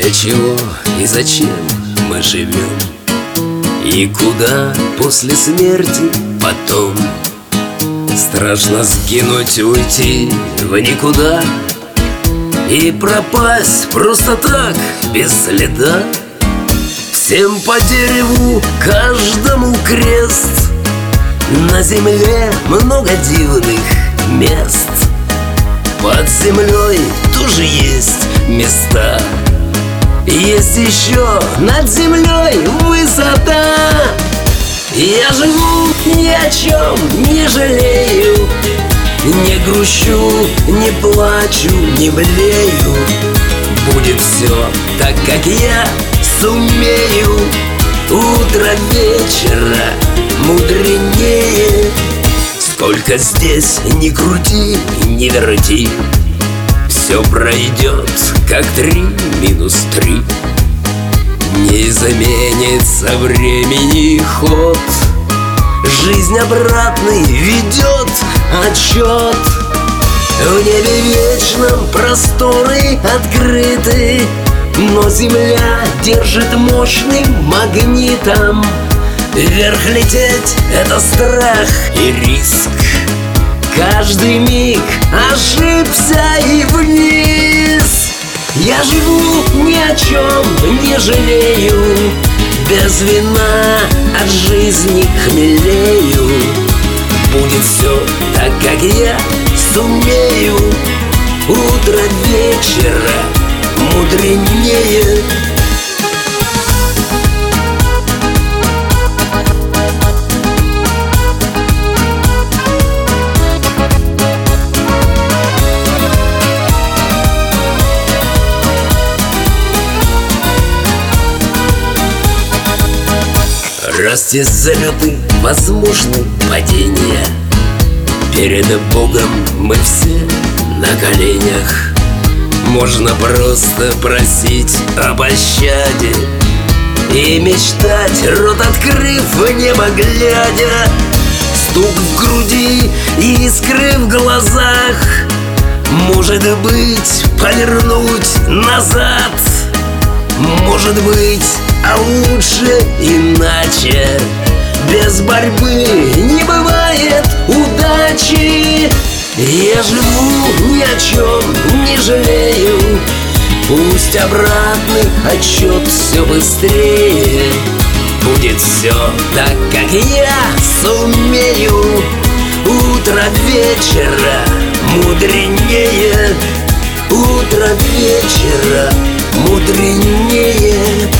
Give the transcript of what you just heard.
Для чего и зачем мы живем? И куда после смерти потом? Страшно сгинуть, уйти в никуда и пропасть просто так, без следа. Всем по дереву, каждому крест. На земле много дивных мест. Под землей тоже есть места. Есть еще над землей высота. Я живу, ни о чем не жалею, не грущу, не плачу, не блею. Будет все так, как я сумею. Утро вечера мудренее. Сколько здесь ни крути, не верти, все пройдет, как 3 минус 3. Не заменится времени ход. Жизнь обратный ведет отчет. В небе вечном просторы открыты, но земля держит мощным магнитом. Вверх лететь — это страх и риск. Каждый миг ошибся и вниз. Я живу, ни о чем не жалею, без вина от жизни хмелею. Будет все так, как я сумею. Утро вечера мудренее. Расти залеты, возможны падения. Перед Богом мы все на коленях. Можно просто просить о пощаде и мечтать, рот открыв, в небо глядя. Стук в груди и искры в глазах. Может быть, повернуть назад. Может быть, а лучше иначе. Без борьбы не бывает удачи. Я живу, ни о чем не жалею. Пусть обратный отчет все быстрее. Будет все так, как я сумею. Утро вечера мудренее. Утро вечера мудренее.